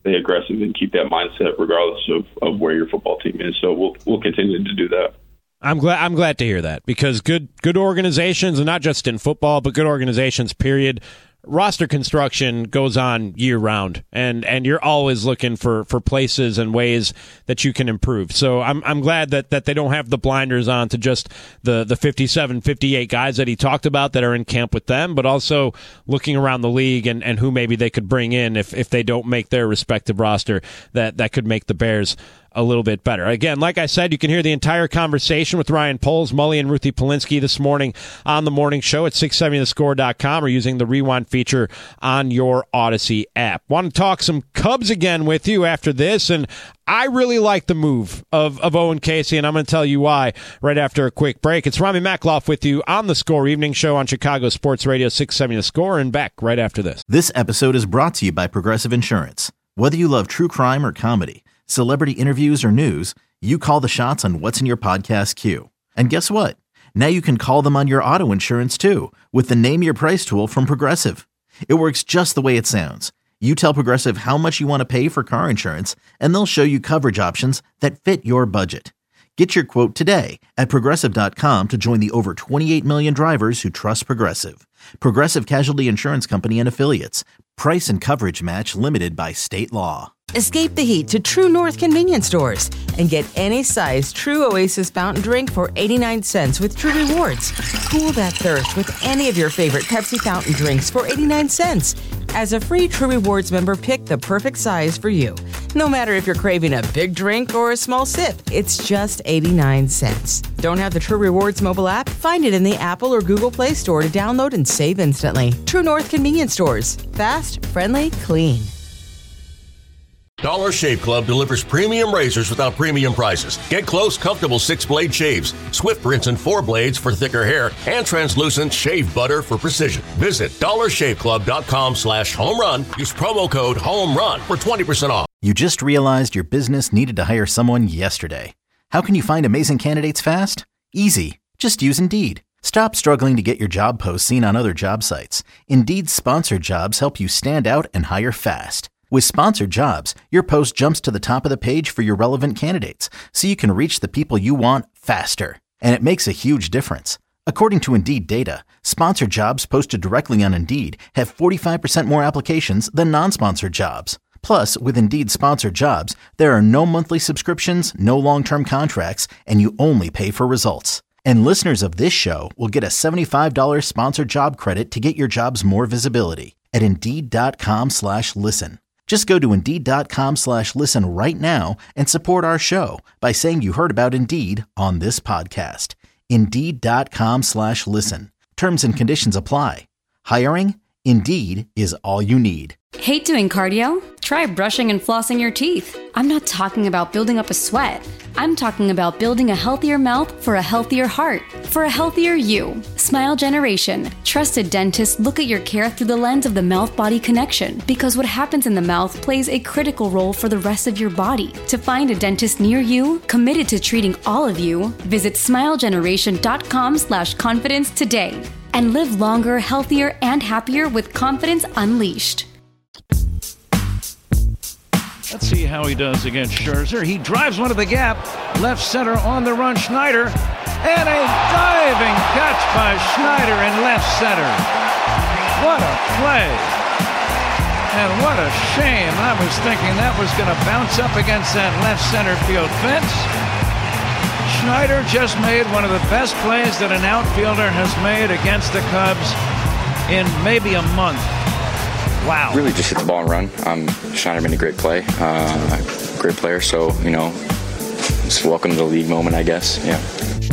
stay aggressive and keep that mindset regardless of, of where your football team is. So we'll we'll continue to do that. I'm glad I'm glad to hear that, because good good organizations, and not just in football, but good organizations, period. Roster construction goes on year round, and, and you're always looking for, for places and ways that you can improve. So I'm I'm glad that, that they don't have the blinders on to just the, the fifty-seven, fifty-eight guys that he talked about that are in camp with them, but also looking around the league and, and who maybe they could bring in if, if they don't make their respective roster that, that could make the Bears a little bit better. Again, like I said, you can hear the entire conversation with Ryan Poles, Mully, and Ruthie Polinsky this morning on the morning show at six seventy the score dot com or using the rewind feature on your Odyssey app. Want to talk some Cubs again with you after this, and I really like the move of, of Owen Casey, and I'm going to tell you why right after a quick break. It's Rami Makloff with you on the Score Evening Show on Chicago Sports Radio six seventy The Score, and back right after this. This episode is brought to you by Progressive Insurance. Whether you love true crime or comedy, celebrity interviews or news, you call the shots on what's in your podcast queue. And guess what? Now you can call them on your auto insurance too with the Name Your Price tool from Progressive. It works just the way it sounds. You tell Progressive how much you want to pay for car insurance, and they'll show you coverage options that fit your budget. Get your quote today at Progressive dot com to join the over twenty-eight million drivers who trust Progressive. Progressive Casualty Insurance Company and Affiliates. Price and coverage match limited by state law. Escape the heat to True North convenience stores and get any size True Oasis fountain drink for eighty-nine cents with True Rewards. Cool that thirst with any of your favorite Pepsi fountain drinks for eighty-nine cents. As a free True Rewards member, pick the perfect size for you. No matter if you're craving a big drink or a small sip, it's just eighty-nine cents. Don't have the True Rewards mobile app? Find it in the Apple or Google Play Store to download and save instantly. True North convenience stores. Fast, friendly, clean. Dollar Shave Club delivers premium razors without premium prices. Get close, comfortable six-blade shaves, swift rinse and four blades for thicker hair, and translucent shave butter for precision. Visit dollar shave club dot com slash home run. Use promo code HOMERUN for twenty percent off. You just realized your business needed to hire someone yesterday. How can you find amazing candidates fast? Easy. Just use Indeed. Stop struggling to get your job posts seen on other job sites. Indeed's sponsored jobs help you stand out and hire fast. With sponsored jobs, your post jumps to the top of the page for your relevant candidates, so you can reach the people you want faster. And it makes a huge difference. According to Indeed data, sponsored jobs posted directly on Indeed have forty-five percent more applications than non-sponsored jobs. Plus, with Indeed sponsored jobs, there are no monthly subscriptions, no long-term contracts, and you only pay for results. And listeners of this show will get a seventy-five dollars sponsored job credit to get your jobs more visibility at Indeed dot com slash listen. Just go to Indeed dot com slash listen right now and support our show by saying you heard about Indeed on this podcast. Indeed dot com slash listen. Terms and conditions apply. Hiring? Indeed is all you need. Hate doing cardio? Try brushing and flossing your teeth. I'm not talking about building up a sweat. I'm talking about building a healthier mouth for a healthier heart, for a healthier you. Smile Generation. Trusted dentists look at your care through the lens of the mouth-body connection, because what happens in the mouth plays a critical role for the rest of your body. To find a dentist near you, committed to treating all of you, visit smile generation dot com slash confidence today. And live longer, healthier, and happier with confidence unleashed. Let's see how he does against Scherzer. He drives one to the gap. Left center on the run, Schneider. And a diving catch by Schneider in left center. What a play. And what a shame. I was thinking that was going to bounce up against that left center field fence. Schneider just made one of the best plays that an outfielder has made against the Cubs in maybe a month. Wow. Really just hit the ball and run. Um, Schneider made a great play. Uh, great player. So, you know, just welcome to the league moment, I guess. Yeah.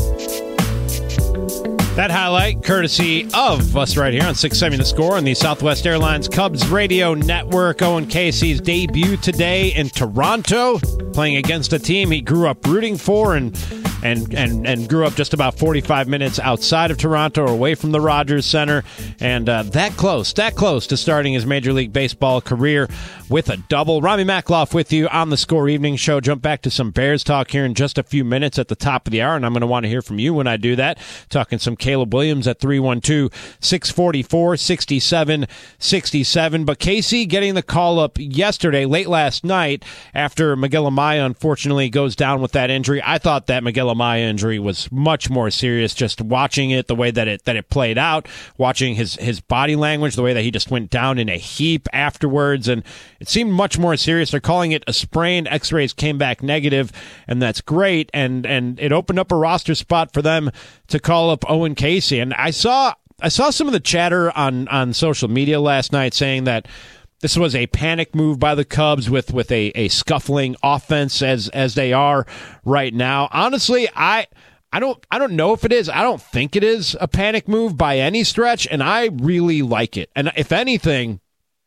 That highlight courtesy of us right here on six seventy The Score on the Southwest Airlines Cubs Radio Network. Owen Casey's debut today in Toronto, playing against a team he grew up rooting for and and and, and grew up just about forty-five minutes outside of Toronto, away from the Rogers Center, and uh, that close, that close to starting his Major League Baseball career with a double. Rami Makloff with you on the Score Evening Show. Jump back to some Bears talk here in just a few minutes at the top of the hour, and I'm going to want to hear from you when I do that. Talking some Caleb Williams at three one two, six four four, six seven six seven. But Casey getting the call up yesterday, late last night, after Miguel Amaya unfortunately goes down with that injury. I thought that Miguel Amaya injury was much more serious, just watching it, the way that it that it played out, watching his, his body language, the way that he just went down in a heap afterwards, and it seemed much more serious. They're calling it a sprain. X-rays came back negative, and that's great, and, and it opened up a roster spot for them to call up Owen Casey. And I saw I saw some of the chatter on, on social media last night saying that this was a panic move by the Cubs with, with a, a scuffling offense as as they are right now. Honestly, I I don't I don't know if it is. I don't think it is a panic move by any stretch, and I really like it. And if anything,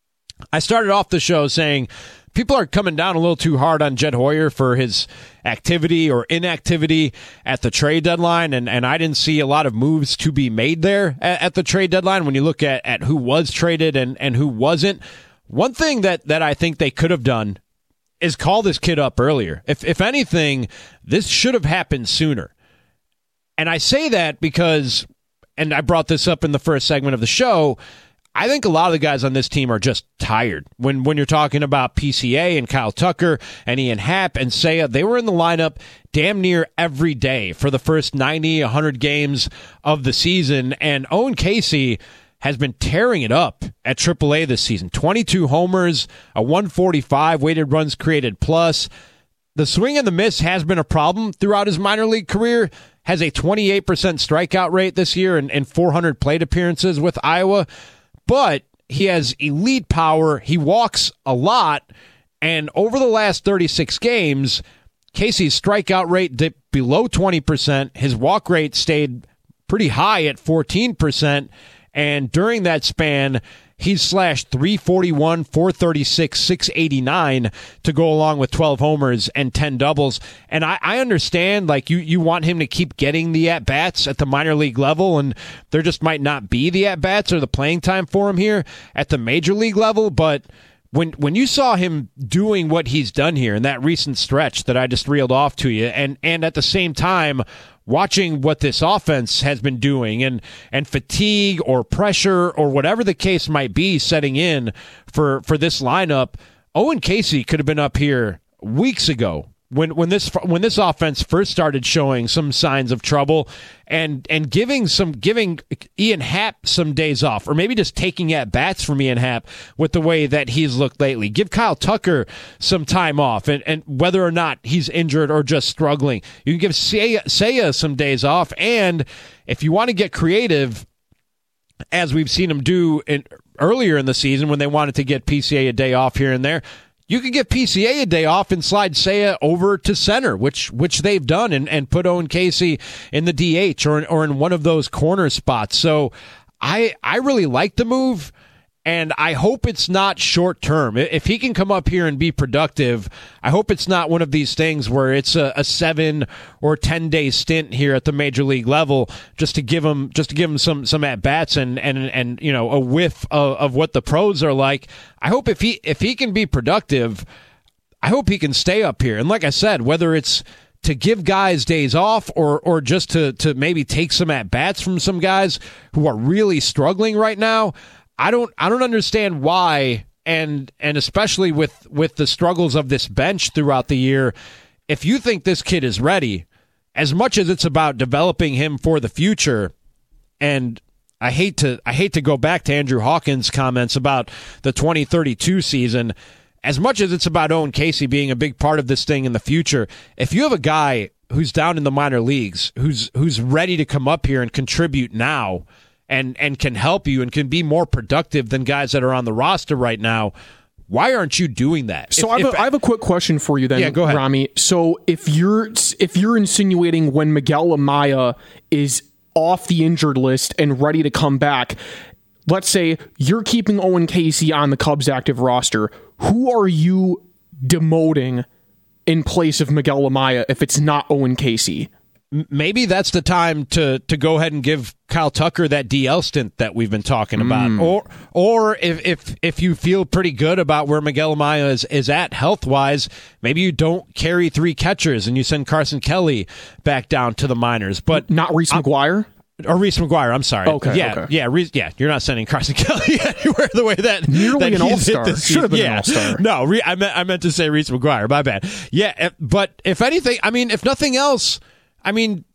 I started off the show saying people are coming down a little too hard on Jed Hoyer for his activity or inactivity at the trade deadline, and, and I didn't see a lot of moves to be made there at, at the trade deadline when you look at, at who was traded and, and who wasn't. One thing that, that I think they could have done is call this kid up earlier. If if anything, this should have happened sooner. And I say that because, and I brought this up in the first segment of the show, I think a lot of the guys on this team are just tired. When when you're talking about P C A and Kyle Tucker and Ian Happ and Seiya, they were in the lineup damn near every day for the first ninety, one hundred games of the season. And Owen Casey has been tearing it up at triple A this season. twenty-two homers, a one forty-five weighted runs created plus. The swing and the miss has been a problem throughout his minor league career. Has a twenty-eight percent strikeout rate this year and, and four hundred plate appearances with Iowa. But he has elite power. He walks a lot. And over the last thirty-six games, Casey's strikeout rate dipped below twenty percent. His walk rate stayed pretty high at fourteen percent. And during that span, he's slashed three forty-one, four thirty-six, six eighty-nine to go along with twelve homers and ten doubles. And I, I understand, like, you, you want him to keep getting the at-bats at the minor league level, and there just might not be the at-bats or the playing time for him here at the major league level. But when when you saw him doing what he's done here in that recent stretch that I just reeled off to you, and, and at the same time watching what this offense has been doing and, and fatigue or pressure or whatever the case might be setting in for, for this lineup, Owen Casey could have been up here weeks ago when when this when this offense first started showing some signs of trouble, and and giving some giving Ian Happ some days off, or maybe just taking at bats from Ian Happ with the way that he's looked lately. Give Kyle Tucker some time off, and, and whether or not he's injured or just struggling, you can give Seiya, Seiya some days off. And if you want to get creative, as we've seen him do in, earlier in the season when they wanted to get P C A a day off here and there, you could give P C A a day off and slide Seiya over to center, which which they've done, and, and put Owen Casey in the D H or, or in one of those corner spots. So I I really like the move, and I hope it's not short term. If he can come up here and be productive, I hope it's not one of these things where it's a, a seven or ten day stint here at the major league level just to give him just to give him some some at bats and and and you know a whiff of, of what the pros are like. I hope if he if he can be productive, I hope he can stay up here. And like I said, whether it's to give guys days off or or just to to maybe take some at bats from some guys who are really struggling right now, I don't I don't understand why, and and especially with, with the struggles of this bench throughout the year, if you think this kid is ready, as much as it's about developing him for the future, and I hate to I hate to go back to Andrew Hawkins' comments about the twenty thirty-two season, as much as it's about Owen Casey being a big part of this thing in the future, if you have a guy who's down in the minor leagues, who's who's ready to come up here and contribute now, and and can help you and can be more productive than guys that are on the roster right now, why aren't you doing that? So if, I, have if, a, I have a quick question for you then, yeah, go ahead. Rami. So if you're if you're insinuating when Miguel Amaya is off the injured list and ready to come back, let's say you're keeping Owen Casey on the Cubs active roster, who are you demoting in place of Miguel Amaya if it's not Owen Casey? Maybe that's the time to to go ahead and give Kyle Tucker that D L stint that we've been talking about. Mm. Or or if, if if you feel pretty good about where Miguel Amaya is, is at health-wise, maybe you don't carry three catchers and you send Carson Kelly back down to the minors. But not Reese I'm, McGuire? Or Reese McGuire, I'm sorry. Okay, yeah, okay. yeah, Reese, yeah. You're not sending Carson Kelly anywhere the way that nearly that an all-star. Should have been yeah. an all-star. No, Re- I meant I meant to say Reese McGuire. My bad. Yeah, but if anything, I mean, if nothing else, I mean,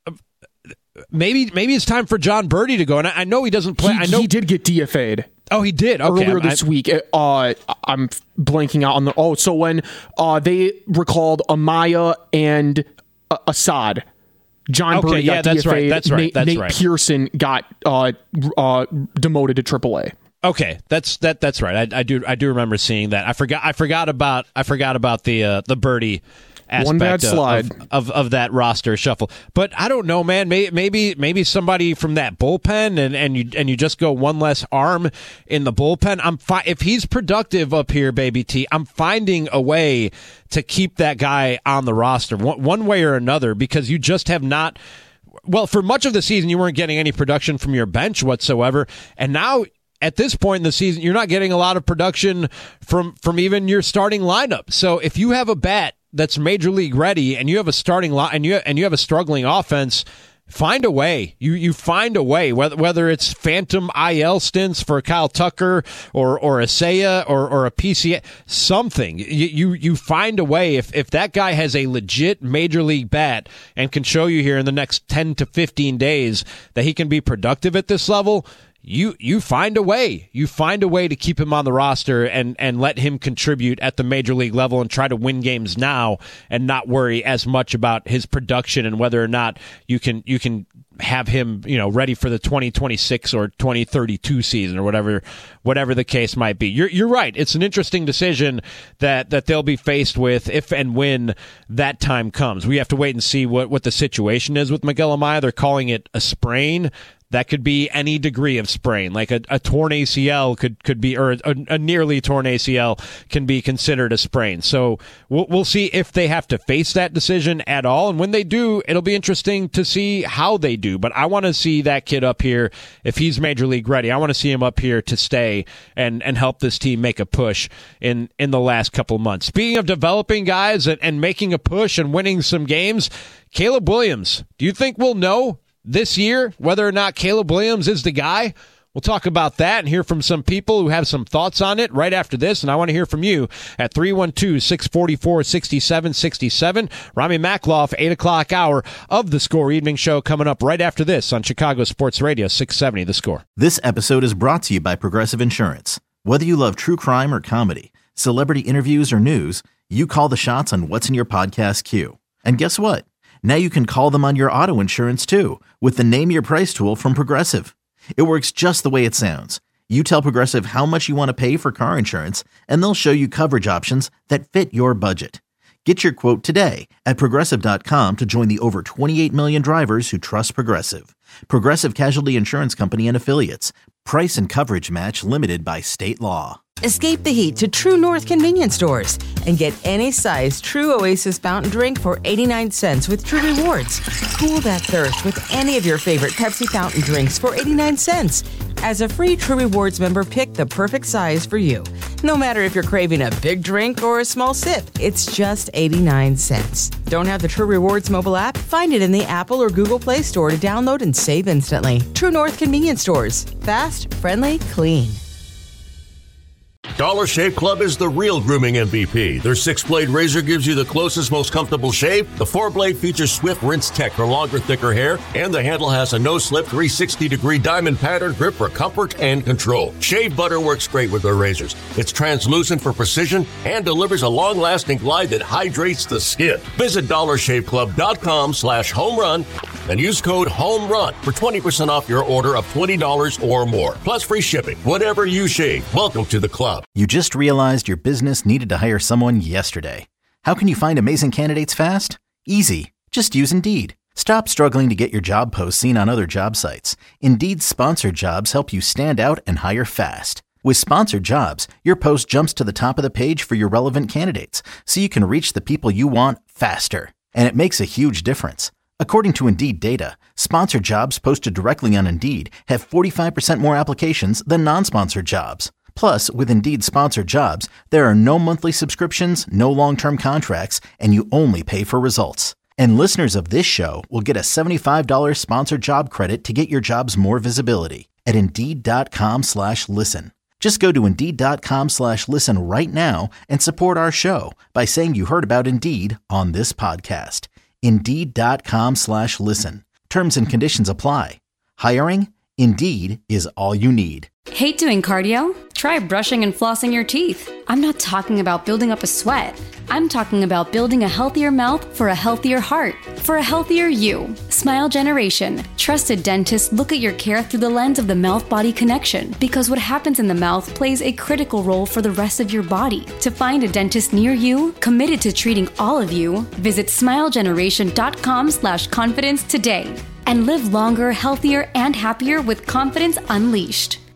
maybe maybe it's time for John Birdie to go. And I, I know he doesn't play. He, I know he did get D F A'd. Oh, he did. Okay, earlier I'm, this I, week. Uh, I'm blanking out on the. Oh, so when uh, they recalled Amaya and uh, Assad. John okay, Birdie yeah, got that's D F A'd. right. That's right. Nate, that's Nate right. Pearson got uh, uh, demoted to triple A. Okay, that's that. That's right. I, I do. I do remember seeing that. I forgot. I forgot about. I forgot about the uh, the Birdie aspect One bad of, slide. Of, of of that roster shuffle. But I don't know, man. Maybe maybe maybe somebody from that bullpen, and, and you and you just go one less arm in the bullpen. I'm fi- if he's productive up here, baby T. I'm finding a way to keep that guy on the roster one, one way or another, because you just have not. Well, for much of the season, you weren't getting any production from your bench whatsoever, and now. At this point in the season, you're not getting a lot of production from, from even your starting lineup. So if you have a bat that's major league ready and you have a starting line and you and you have a struggling offense, find a way. You you find a way. Whether whether it's phantom I L stints for Kyle Tucker or or Isaiah or or a P C A, something. You you you find a way. If if that guy has a legit major league bat and can show you here in the next ten to fifteen days that he can be productive at this level. You you find a way. You find a way to keep him on the roster and, and let him contribute at the major league level and try to win games now and not worry as much about his production and whether or not you can you can have him, you know, ready for the twenty twenty-six or twenty thirty-two season or whatever whatever the case might be. You're you're right. It's an interesting decision that, that they'll be faced with if and when that time comes. We have to wait and see what, what the situation is with Miguel Amaya. They're calling it a sprain. That could be any degree of sprain, like a, a torn A C L could, could be, or a, a nearly torn A C L can be considered a sprain. So we'll, we'll see if they have to face that decision at all. And when they do, it'll be interesting to see how they do. But I want to see that kid up here, if he's major league ready, I want to see him up here to stay and, and help this team make a push in, in the last couple of months. Speaking of developing guys and, and making a push and winning some games, Caleb Williams, do you think we'll know this year whether or not Caleb Williams is the guy? We'll talk about that and hear from some people who have some thoughts on it right after this, and I want to hear from you at three one two, six four four, six seven six seven. Rami Makloff, eight o'clock hour of the Score Evening Show coming up right after this on Chicago Sports Radio, six seventy The Score. This episode is brought to you by Progressive Insurance. Whether you love true crime or comedy, celebrity interviews or news, you call the shots on what's in your podcast queue. And guess what? Now you can call them on your auto insurance too with the Name Your Price tool from Progressive. It works just the way it sounds. You tell Progressive how much you want to pay for car insurance, and they'll show you coverage options that fit your budget. Get your quote today at Progressive dot com to join the over twenty-eight million drivers who trust Progressive. Progressive Casualty Insurance Company and Affiliates. Price and coverage match limited by state law. Escape the heat to True North convenience stores and get any size True Oasis fountain drink for eighty-nine cents with True Rewards. Cool that thirst with any of your favorite Pepsi fountain drinks for eighty-nine cents. As a free True Rewards member, pick the perfect size for you. No matter if you're craving a big drink or a small sip, it's just eighty-nine cents. Don't have the True Rewards mobile app? Find it in the Apple or Google Play Store to download and save instantly. True North convenience stores. Fast, friendly, clean. Dollar Shave Club is the real grooming M V P. Their six-blade razor gives you the closest, most comfortable shave. The four-blade features Swift Rinse Tech for longer, thicker hair, and the handle has a no-slip three hundred sixty degree diamond pattern grip for comfort and control. Shave butter works great with their razors. It's translucent for precision and delivers a long-lasting glide that hydrates the skin. Visit dollar shave club dot com slash home run and use code HOMERUN for twenty percent off your order of twenty dollars or more. Plus free shipping. Whatever you shave, welcome to the club. You just realized your business needed to hire someone yesterday. How can you find amazing candidates fast? Easy. Just use Indeed. Stop struggling to get your job posts seen on other job sites. Indeed's sponsored jobs help you stand out and hire fast. With Sponsored Jobs, your post jumps to the top of the page for your relevant candidates, so you can reach the people you want faster. And it makes a huge difference. According to Indeed data, sponsored jobs posted directly on Indeed have forty-five percent more applications than non-sponsored jobs. Plus, with Indeed Sponsored Jobs, there are no monthly subscriptions, no long-term contracts, and you only pay for results. And listeners of this show will get a seventy-five dollars sponsored job credit to get your jobs more visibility at Indeed.com slash listen. Just go to Indeed.com slash listen right now and support our show by saying you heard about Indeed on this podcast. Indeed.com slash listen. Terms and conditions apply. Hiring? Indeed is all you need. Hate doing cardio? Try brushing and flossing your teeth. I'm not talking about building up a sweat. I'm talking about building a healthier mouth for a healthier heart, for a healthier you. Smile Generation. Trusted dentists look at your care through the lens of the mouth-body connection, because what happens in the mouth plays a critical role for the rest of your body. To find a dentist near you, committed to treating all of you, visit smilegeneration.com slash confidence today. And live longer, healthier, and happier with confidence unleashed.